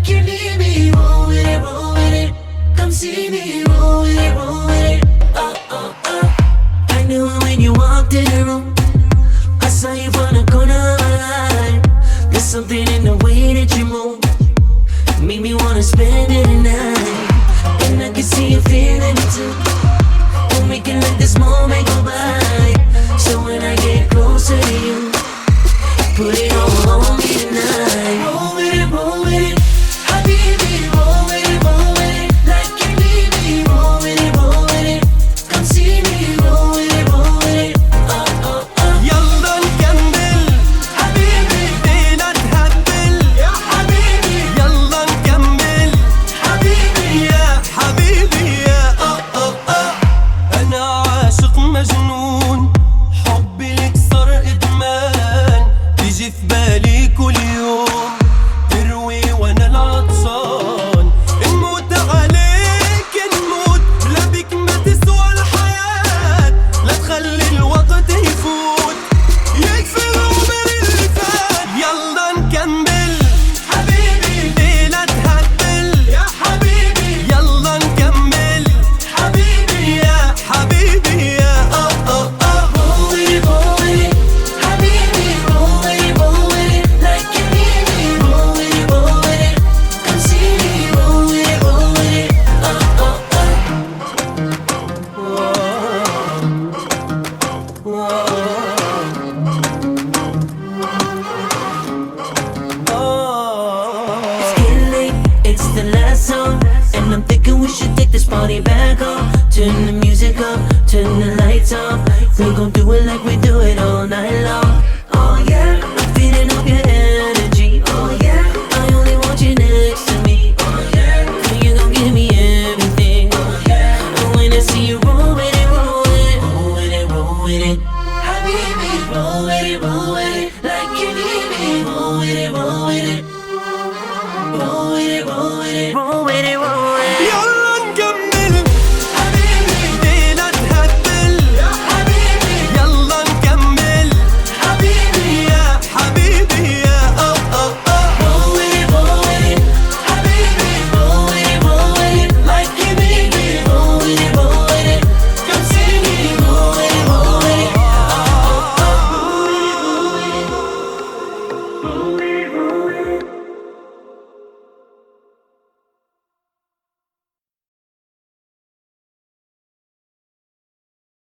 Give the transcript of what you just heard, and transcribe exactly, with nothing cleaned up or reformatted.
like you need me. Roll with it, roll with it. Come see me. Roll with it, roll with it. Oh, oh, oh. I knew it when you walked in the room. I saw you from the corner of my eye. There's something in the way that you move, made me wanna spend it tonight. And I can see you feeling it too. We'll make it let this moment go by. So when I get closer to you, put it all on me tonight. Roll with it, roll with it. Habibi, roll with it, roll with it. Like you need me. Roll with it, roll with it. Come see me. Roll with it, roll with it. Oh, oh, oh. يلا نكمل حبيبي ليلة تهبل يا حبيبي. يلا نكمل حبيبي يا حبيبي يا أه أه أه. أنا عاشق مجنون، حبي لك صار إدمان، تيجي في بالي كل يوم، تروي وأنا العطشان، نموت عليك نموت، بلا بيك ما تسوى الحياة، لا تخلي الوقت يفوت، يكفي العمر اللي فات. يلا نكمل حبيبي ليلة تهبل يا حبيبي. يلا نكمل حبيبي يا حبيبي يا أه أه أه. roll with it, roll with it. حبيبي roll with it, roll with it. Like you need me. Roll with it, roll with it. Come see me. Roll with it, roll with it. Oh, oh, oh. It's getting late, it's the last song, and I'm thinking we should take this party back home. Turn the music up, turn the lights off. We gon' do it like we do it all night long. Oh yeah, I'm feeding off your energy. Oh yeah, I only want you next to me. Oh yeah, girl, you gon' give me everything. Oh yeah, and when I see you roll with it, roll with it, roll with it, roll with it. Habibi, roll with it, roll with it. Like you need me. Roll with it, roll with it. Roll with it, roll with it. Roll with it, roll